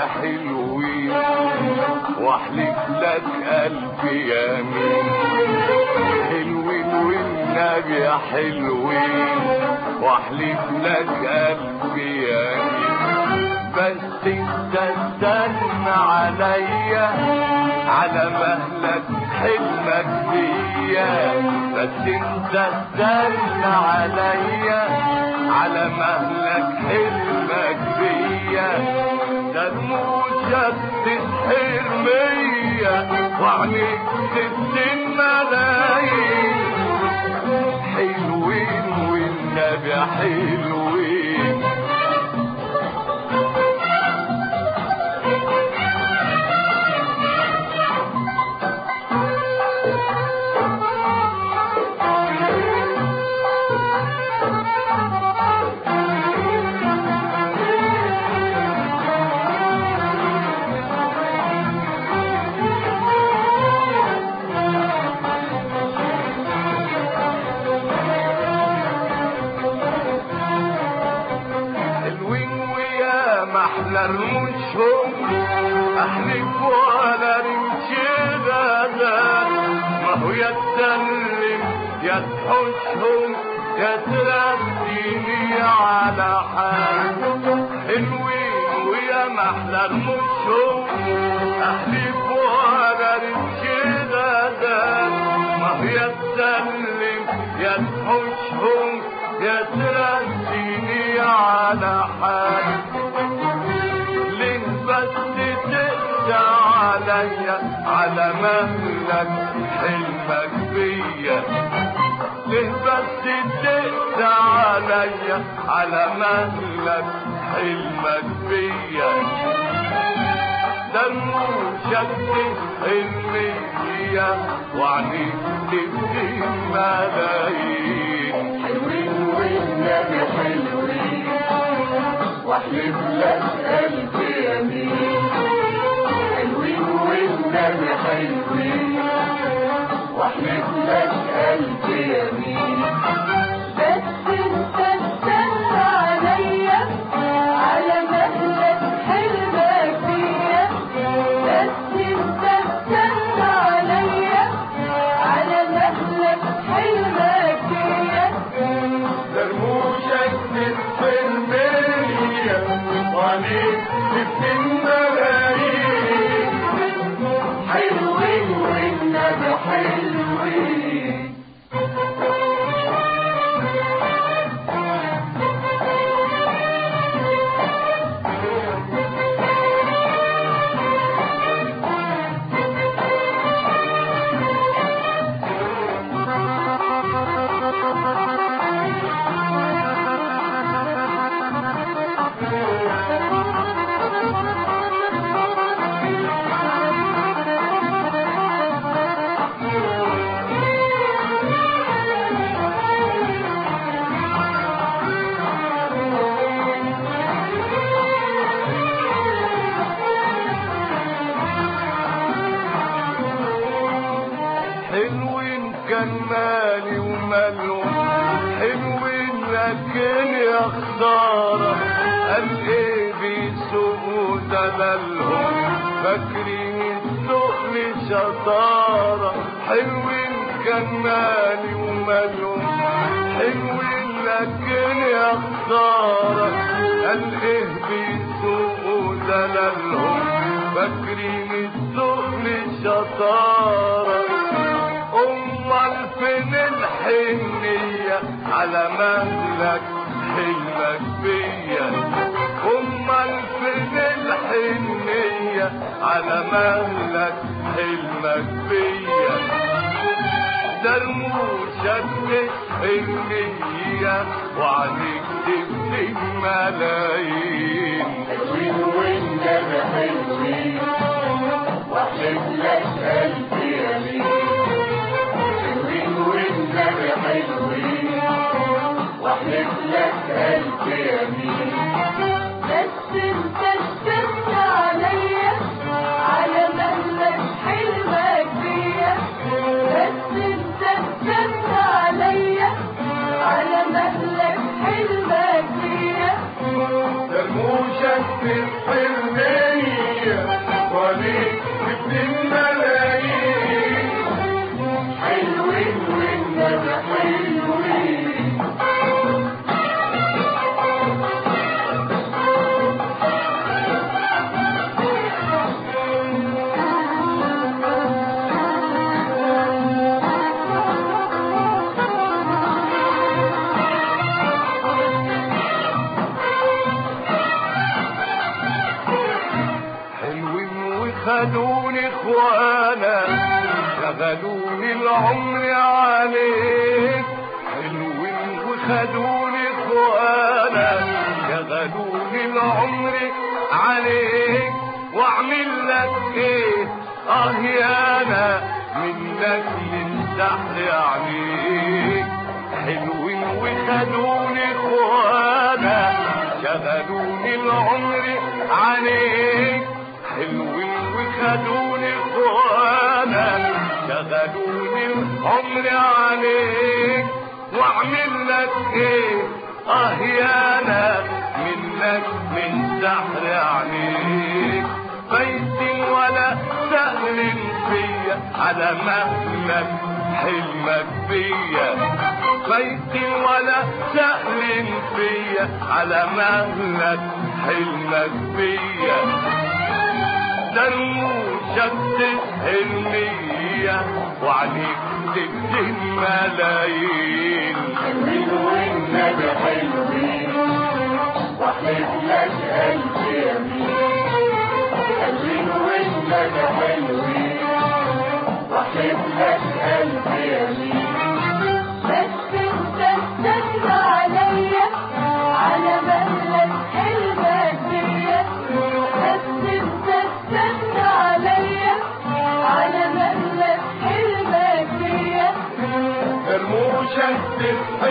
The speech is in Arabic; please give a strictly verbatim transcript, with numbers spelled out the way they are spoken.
حلوين واحلف لك ألف يمين. حلوين والنبي يا حلوين واحلف لك ألف يمين. بس انت استنى عليا على مهلك حلمك فيا. بس انت استنى عليا على مهلك حلمك فيا. ده رموشك تسحر مية وعينيك تسن ملايين. حلوين والنبي حلوين. احلى رموشهم احلف ولا رمشي غزال. ما هو يا تسلم يا تحوشهم يا ترديني على حال. حلوين ويا محلى رموشهم احلف ولا رمشي غزال. ما هو يا تسلم يا تحوشهم يا ترديني على حال. بس تقسى عليا على مهلك حلمك بيا. ليه بس تقسى عليا على مهلك حلمك بيا. ده رموشك تسحر مية وعينيك تبكي ملايين. حلوين والنبي حلوين واحلف لك ألف يمين. حلوين والنبي حلوين واحلف لك ألف يمين. بس انت استنى عليا على مهلك حلمك فيا. بس انت استنى عليا على مهلك حلمك فيا. رموشك تسحر مية وعينيك تبكي ملايين. حلوين والنبي حلوين. حلوين كان مالي ومالهم حلوين لكن يا خسارة. قال ايه بيسوقوا دلالهم فاكرين السوق لشطارة. حلوين كان مالي ومالهم حلوين لكن يا خسارة. قال ايه بيسوقوا دلالهم فاكرين السوق لشطارة. امال فين الحنية على مهلك حلمك بيا. امال فين الحنية على مهلك حلمك بيا. ده رموشك تسحر مية وعليك تبكي ملايين. حلوين والنبي حلوين واحلف لك ألف يمين. حلوين والنبي حلوين واحلف لك ألف يمين. بس انت استنى عليا على مهلك حلمك فيا. بس انت استنى عليا على مهلك حلمك فيا. رموشك تسحر مية شغلوني العمر عليك حلوين وخدوني اخوانك شغلوني العمر عليك واعمل لك ايه اه يانا منك للسحر عليك حلوين وخدوني اخوانك شغلوني العمر عليك حلوين وخدوني اخوانك شغلوني العمر عليك واعمل لك ايه اه يانا منك من سحر عليك بيت ولا سهل فيا على مهلك حلمك بيا بيت ولا سهل فيا على مهلك حلمك بيا درموشك تسهل مية وعليك تكتب ملايين حلوين والنبي حلوين واحلف لك قلبي يمين حلوين والنبي حلوين واحلف لك قلبي يمين بس انت استنى عليا على مهلك حلمك بيا بس انت استنى عليا على مهلك حلمك بيا رموشك تسهل